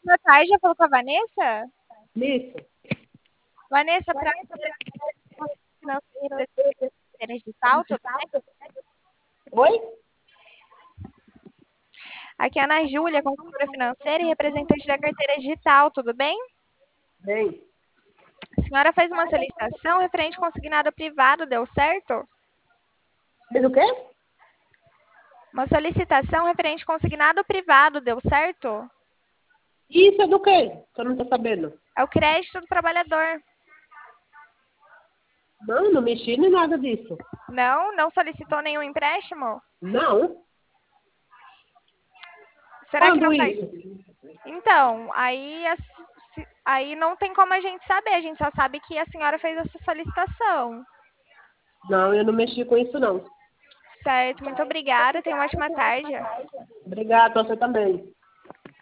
Boa tarde, já falou com a Vanessa? Isso. Vanessa, para financeira digital, tudo bem? Oi? Aqui é a Ana Júlia, consultora financeira e representante da carteira digital, tudo bem? Bem. A senhora fez uma solicitação referente consignado privado, deu certo? Fez o quê? Uma solicitação referente consignado privado, deu certo? Isso é do quê? Que eu não tô sabendo. É o crédito do trabalhador. Não mexi nem nada disso. Não solicitou nenhum empréstimo? Não. Será que Quando não faz? isso? Então, aí não tem como a gente saber, a gente só sabe que a senhora fez essa solicitação. Não, eu não mexi com isso, não. Certo, muito obrigada, tenha uma ótima tarde. Obrigada, você também.